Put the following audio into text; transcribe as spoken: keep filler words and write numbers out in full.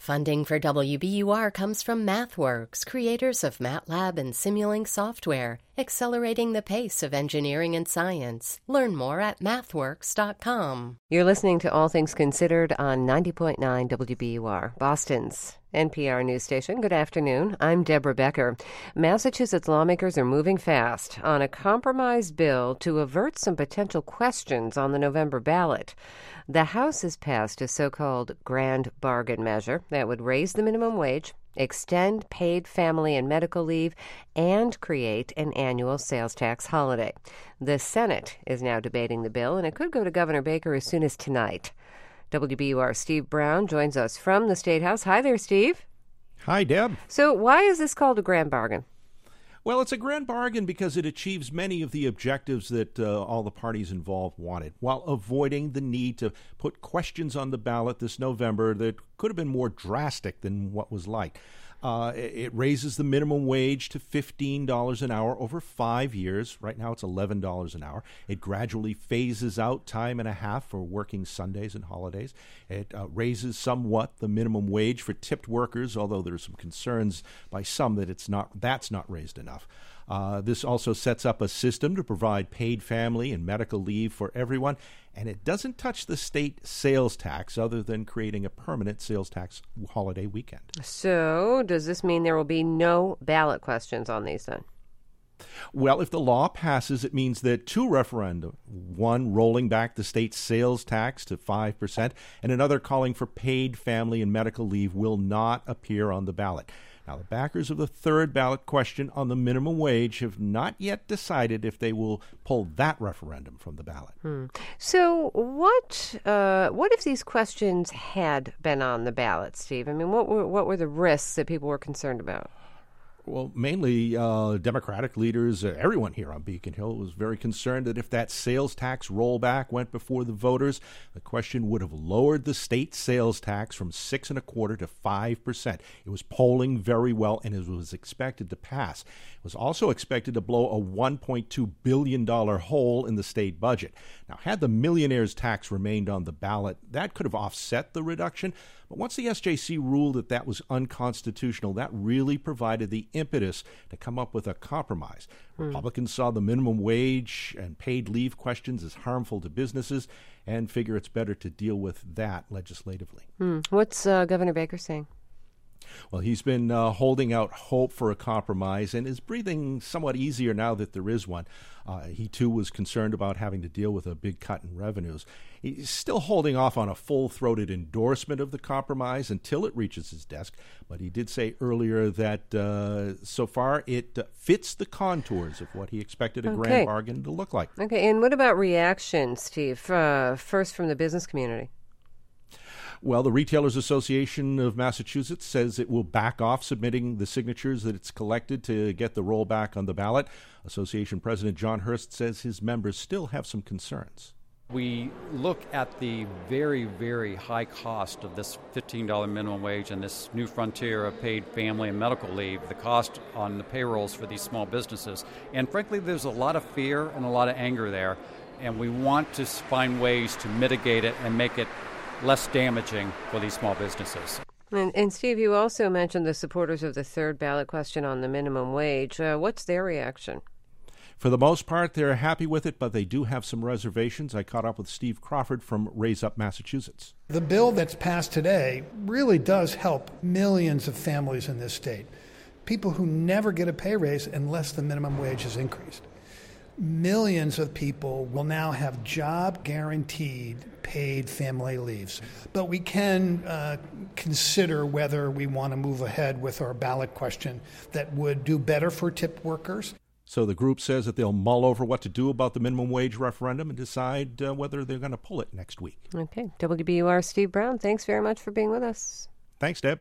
Funding for W B U R comes from MathWorks, creators of MATLAB and Simulink software, accelerating the pace of engineering and science. Learn more at mathworks dot com. You're listening to All Things Considered on ninety point nine W B U R, Boston's N P R news station. Good afternoon. I'm Deborah Becker. Massachusetts lawmakers are moving fast on a compromise bill to avert some potential questions on the November ballot. The House has passed a so-called grand bargain measure that would raise the minimum wage, extend paid family and medical leave, and create an annual sales tax holiday. The Senate is now debating the bill, and it could go to Governor Baker as soon as tonight. W B U R Steve Brown joins us from the State House. Hi there, Steve. Hi, Deb. So why is this called a grand bargain? Well, it's a grand bargain because it achieves many of the objectives that uh, all the parties involved wanted, while avoiding the need to put questions on the ballot this November that could have been more drastic than what was like. Uh, it raises the minimum wage to fifteen dollars an hour over five years. Right now it's eleven dollars an hour. It gradually phases out time and a half for working Sundays and holidays. It uh, raises somewhat the minimum wage for tipped workers, although there's some concerns by some that it's not that's not raised enough. Uh, this also sets up a system to provide paid family and medical leave for everyone, and it doesn't touch the state sales tax other than creating a permanent sales tax holiday weekend. So does this mean there will be no ballot questions on these then? Well, if the law passes, it means that two referenda, one rolling back the state sales tax to five percent and another calling for paid family and medical leave, will not appear on the ballot. Now, the backers of the third ballot question on the minimum wage have not yet decided if they will pull that referendum from the ballot. Hmm. So what uh, what if these questions had been on the ballot, Steve? I mean, what were, what were the risks that people were concerned about? Well, mainly uh, Democratic leaders, uh, everyone here on Beacon Hill was very concerned that if that sales tax rollback went before the voters, the question would have lowered the state sales tax from six and a quarter to five percent. It was polling very well, and it was expected to pass. It was also expected to blow a one point two billion dollars hole in the state budget. Now, had the millionaire's tax remained on the ballot, that could have offset the reduction. But once the S J C ruled that that was unconstitutional, that really provided the impetus to come up with a compromise. Hmm. Republicans saw the minimum wage and paid leave questions as harmful to businesses and figure it's better to deal with that legislatively. Hmm. What's uh, Governor Baker saying? Well, he's been uh, holding out hope for a compromise and is breathing somewhat easier now that there is one. Uh, he, too, was concerned about having to deal with a big cut in revenues. He's still holding off on a full-throated endorsement of the compromise until it reaches his desk, but he did say earlier that uh, so far it uh, fits the contours of what he expected a okay. grand bargain to look like. Okay, and what about reaction, Steve? Uh, first from the business community. Well, the Retailers Association of Massachusetts says it will back off submitting the signatures that it's collected to get the rollback on the ballot. Association President John Hurst says his members still have some concerns. We look at the very, very high cost of this fifteen dollars minimum wage and this new frontier of paid family and medical leave, the cost on the payrolls for these small businesses. And frankly, there's a lot of fear and a lot of anger there, and we want to find ways to mitigate it and make it less damaging for these small businesses. And, and Steve, you also mentioned the supporters of the third ballot question on the minimum wage. Uh, what's their reaction? For the most part, they're happy with it, but they do have some reservations. I caught up with Steve Crawford from Raise Up Massachusetts. The bill that's passed today really does help millions of families in this state, people who never get a pay raise unless the minimum wage is increased. Millions of people will now have job-guaranteed paid family leaves. But we can uh, consider whether we want to move ahead with our ballot question that would do better for tipped workers. So the group says that they'll mull over what to do about the minimum wage referendum and decide uh, whether they're going to pull it next week. Okay. W B U R Steve Brown, thanks very much for being with us. Thanks, Deb.